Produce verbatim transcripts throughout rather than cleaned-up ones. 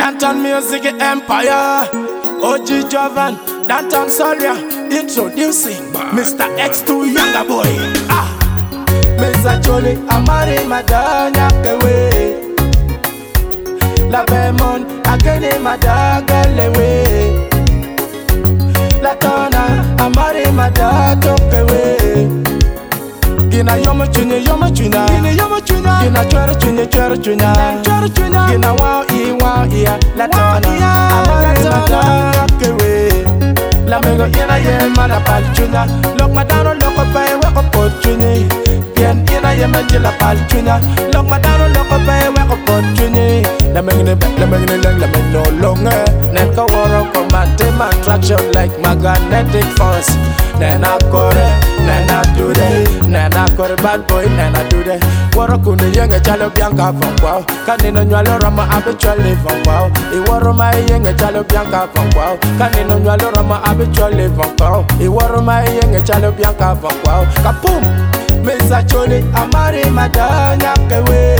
Danton Music Empire, O G Jovan, Danton Soria, introducing Mister X two Younger Boy. Ah, Mister Jolie, Amari Madanya Kewe, La Bemon, Akene Madagalewe, La Tona, Amari Madato Kewe. Gina yoma chunya yoma chunya Gina yoma chunya Gina chora chunya chora chunya Chora chunya Gina wow i wow iya La tona Amari mata kewe La mego ina ye mana pal chunya Lok madano loko pae weko pot chunyi Bien ina ye manjila pal chunya Lok madano loko pae weko pot chunyi La mengine back la mengine lang la men no longer Nen ka waro ko matem attraction like magnetic force Nen akore Nen a do that Nen akore bad boy Nen a do that Waro kune yenge chalo bianca from wow Kanino nyalo rama habitually from wow I waro ma yenge chalo bianca from wow Kanino nyalo rama habitually from wow I waro ma yenge chalo bianca from wow Kapoom Mister Jolie Amari Madanya Kewe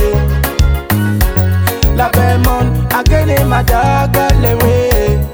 La Bemon Agene Madagalewe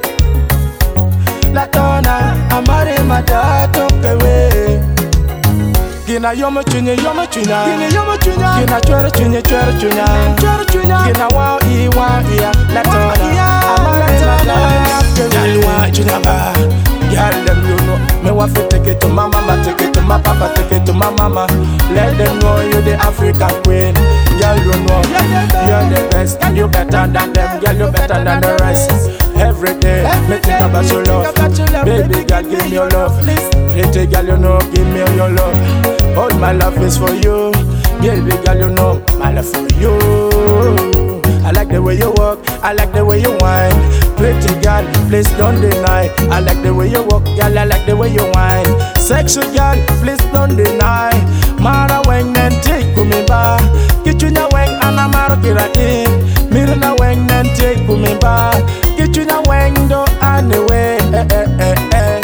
La Tona Amari Madato Kewe Gina yoma chunya yoma chunya Gina yoma chunya Gina chora chunya chora chunya Chora chunya Gina wow i wow iya La Tona Amari Madato Kewe Girl want chunya ba Girl them you know Me want to take it to my mama Take it to my papa Take it to my mama Let them know you the African queen Girl you know You're the best and you better than them Girl you better than the rest Every day me think about your love Baby girl give me your love Pretty girl you know give me your love All my love is for you Baby girl you know my love for you I like the way you walk I like the way you whine Pretty girl please don't deny I like the way you walk girl I like the way you whine Sexy girl please don't deny Mara weng nen take me ba Kichunya weng anamaro kira in Mirna weng nen take me ba Kichunya weng do anyway eh eh eh eh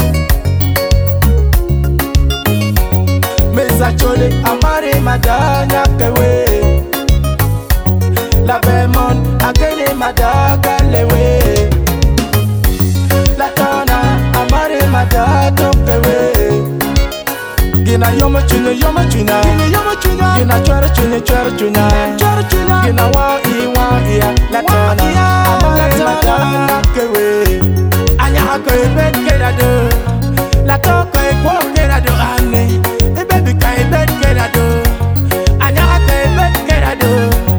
Mister Jolie Amari Madanya Kewe La Bemon Agene Madagalewe La Tona Amari Madato Kewe Gina yoma chunya yoma chunya Gina yoma chunya Gina chora chunya chora chunya Chora chunya Gina wow i wow iya La Tona Amari Madato Kewe Anya akoy bet keda do La toko e kwa keda do ane E baby ka e bet keda do Anya akoy bet keda do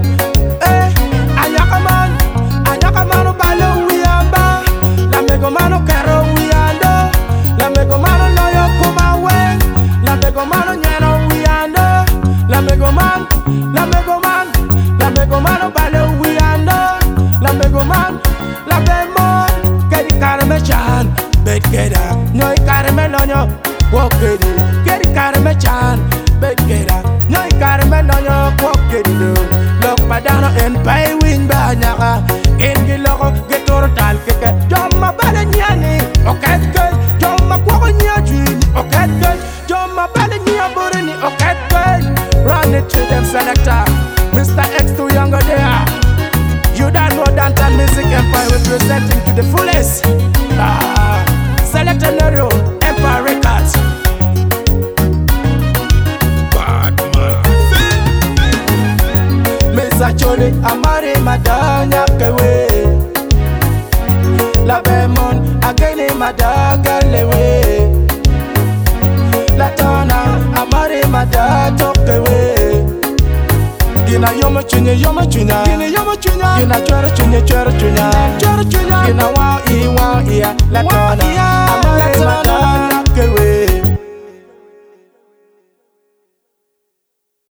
Mano nyano we ando La mego man La mego man La mego mano balo we ando La mego man La bemon Kedi karame chan Bet keda Nyoi karame nonyo Wokedi Kedi karame chan Bet keda Nyoi karame nonyo Wokedi do Lok padano en pay win ba nyaka En giloko Getoro tal keke Jomma bale nyani Oket kei Jomma kwako nyajini Oket kei Jomma bale nyaburi ni oket kei Run it to them selector Mister X two Younger there You don't know Danton Music Empire representing to the fullest ah, Selector Nero Empire Records Bad man Mister Jolie Amari Madanya Kewe La Bemon Agene Madagalewe La Tona Amari Madato Kewe Gina yoma chunya yoma chunya Gina yoma chunya Gina chora chunya chora chunya Chora chunya Gina wow i wow iya La Tona